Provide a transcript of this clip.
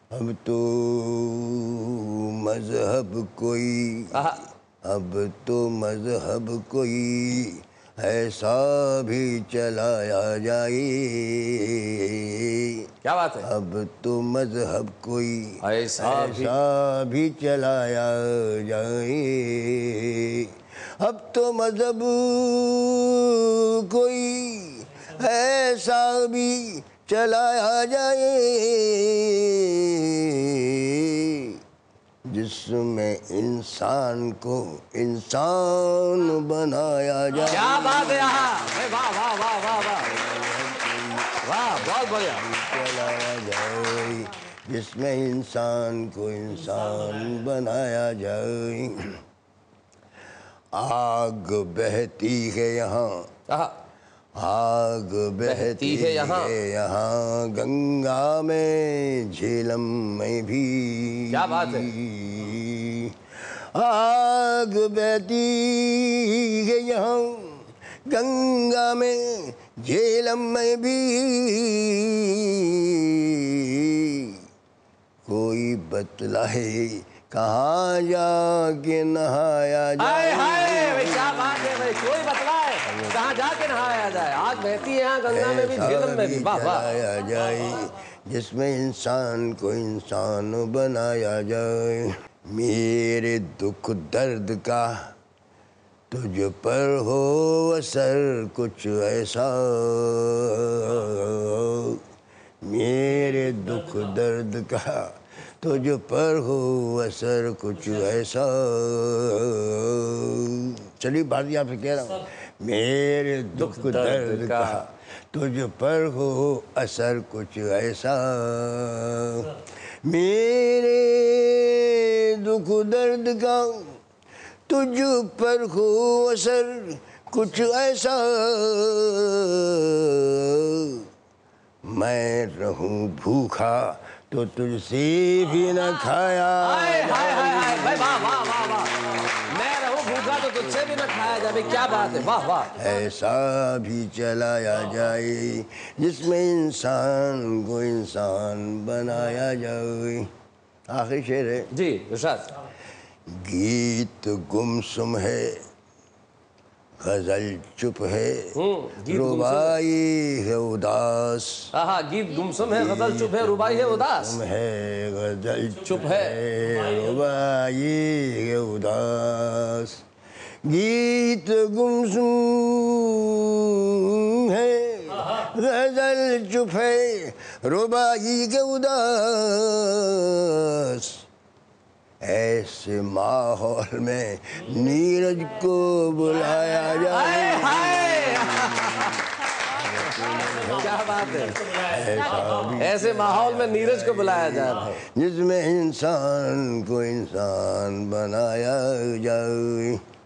अब तो मजहब कोई, अब तो मजहब कोई ऐसा भी चलाया जाए। क्या बात है? अब तो मजहब कोई ऐसा भी चलाया जाए। अब तो मजहब कोई ऐसा भी चलाया जाए जिसमें इंसान को इंसान बनाया जाए। क्या बात है यहाँ? वाह वाह वाह वाह वाह वाह, बहुत बढ़िया। चलाया जाए जिसमें इंसान को इंसान बनाया जाए। आग बहती है यहाँ, आग बहती है यहाँ गंगा में झेलम में भी। क्या बात है? आग बहती है यहाँ गंगा में झेलम में भी। कोई बतलाए कहाँ जाके नहाया जाए। हाय, क्या बात है भाई, कोई बतलाए कहाँ जाके नहाया जाए। आग बहती है यहाँ गंगा में भी झेलम में भी। वाह वाह। चलाया जाए जिसमें इंसान को इंसान बनाया जाए। मेरे दुख दर्द का तुझ पर हो असर कुछ ऐसा, मेरे दुख दर्द का तुझ पर हो असर कुछ ऐसा। चलिए बात आपसे कह रहा हूँ। मेरे दुख दर्द का तुझ पर हो असर कुछ ऐसा, मेरे दुख दर्द का तुझ पर हो असर कुछ ऐसा। मैं रहूं भूखा तो तुझसे भी न खाया। हाय हाय हाय हाय भाई, वाह वाह वाह वाह। मैं रहूं भूखा तो तुझसे भी न खाया जाए। क्या बात है, वाह वाह। ऐसा भी चलाया जाए जिसमें इंसान को इंसान बनाया जाए। आखिरी शेर है जी इरशाद। गीत गुमसुम है, गजल चुप है, रुबाई है उदास। गीत गुमसुम है, गजल चुप है, रुबाई है उदास। है गजल चुप है, रुबाई है उदास। गीत गुमसुम है, गजल चुप है, रुबाई के उदास। ऐसे माहौल में नीरज को बुलाया जाए। क्या बात है, ऐसे माहौल में नीरज को बुलाया जाए जिसमें इंसान को इंसान बनाया जाए।